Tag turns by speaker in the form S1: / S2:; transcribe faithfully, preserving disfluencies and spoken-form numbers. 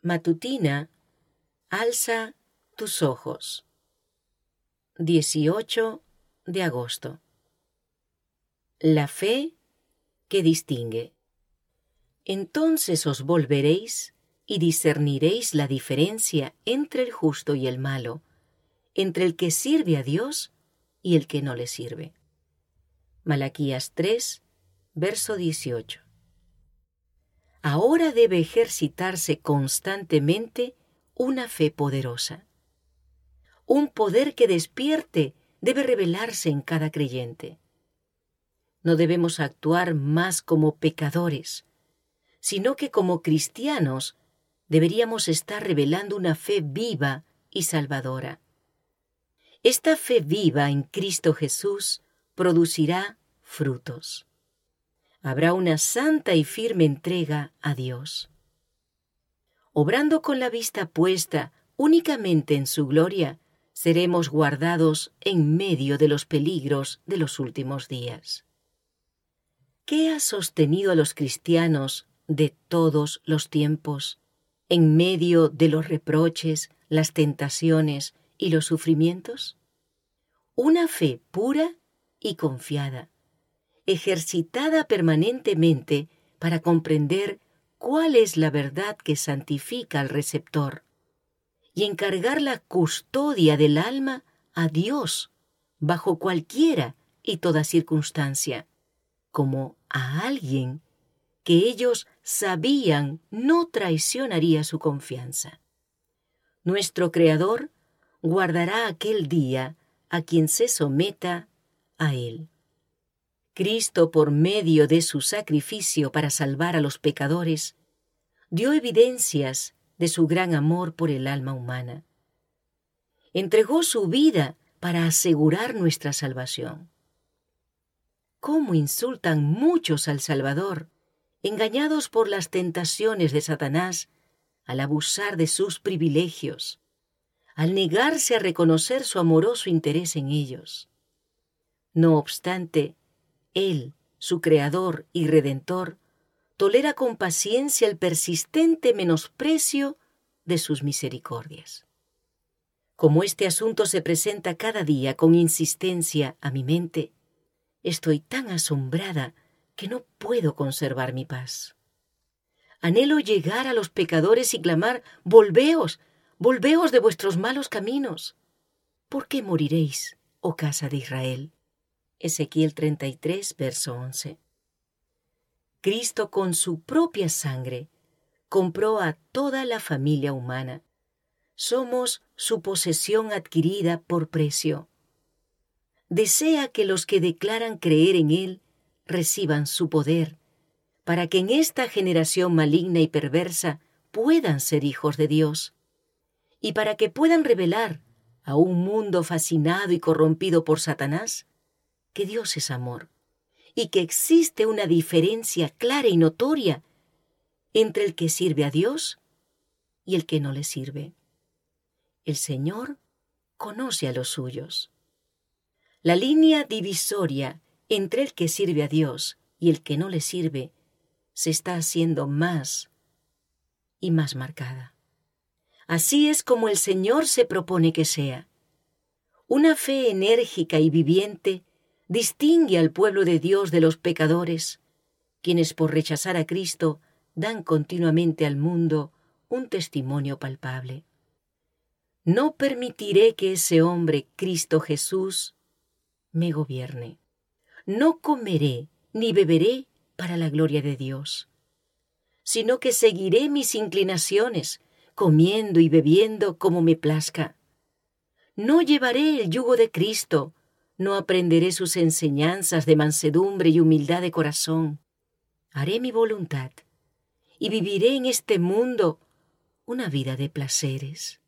S1: Matutina, alza tus ojos. dieciocho de agosto. La fe que distingue. Entonces os volveréis y discerniréis la diferencia entre el justo y el malo, entre el que sirve a Dios y el que no le sirve. Malaquías tres, verso dieciocho. Ahora debe ejercitarse constantemente una fe poderosa. Un poder que despierte debe revelarse en cada creyente. No debemos actuar más como pecadores, sino que como cristianos deberíamos estar revelando una fe viva y salvadora. Esta fe viva en Cristo Jesús producirá frutos. Habrá una santa y firme entrega a Dios. Obrando con la vista puesta únicamente en su gloria, seremos guardados en medio de los peligros de los últimos días. ¿Qué ha sostenido a los cristianos de todos los tiempos, en medio de los reproches, las tentaciones y los sufrimientos? Una fe pura y confiada, ejercitada permanentemente para comprender cuál es la verdad que santifica al receptor y encargar la custodia del alma a Dios bajo cualquiera y toda circunstancia, como a alguien que ellos sabían no traicionaría su confianza. Nuestro Creador guardará aquel día a quien se someta a Él. Cristo, por medio de su sacrificio para salvar a los pecadores, dio evidencias de su gran amor por el alma humana. Entregó su vida para asegurar nuestra salvación. ¿Cómo insultan muchos al Salvador, engañados por las tentaciones de Satanás, al abusar de sus privilegios, al negarse a reconocer su amoroso interés en ellos? No obstante, Él, su Creador y Redentor, tolera con paciencia el persistente menosprecio de sus misericordias. Como este asunto se presenta cada día con insistencia a mi mente, estoy tan asombrada que no puedo conservar mi paz. Anhelo llegar a los pecadores y clamar: «Volveos, volveos de vuestros malos caminos. ¿Por qué moriréis, oh casa de Israel?» Ezequiel treinta y tres, verso once. Cristo con su propia sangre compró a toda la familia humana. Somos su posesión adquirida por precio. Desea que los que declaran creer en Él reciban su poder, para que en esta generación maligna y perversa puedan ser hijos de Dios, y para que puedan revelar a un mundo fascinado y corrompido por Satanás que Dios es amor, y que existe una diferencia clara y notoria entre el que sirve a Dios y el que no le sirve. El Señor conoce a los suyos. La línea divisoria entre el que sirve a Dios y el que no le sirve se está haciendo más y más marcada. Así es como el Señor se propone que sea. Una fe enérgica y viviente distingue al pueblo de Dios de los pecadores, quienes por rechazar a Cristo dan continuamente al mundo un testimonio palpable. No permitiré que ese hombre, Cristo Jesús, me gobierne. No comeré ni beberé para la gloria de Dios, sino que seguiré mis inclinaciones, comiendo y bebiendo como me plazca. No llevaré el yugo de Cristo, no aprenderé sus enseñanzas de mansedumbre y humildad de corazón. Haré mi voluntad y viviré en este mundo una vida de placeres.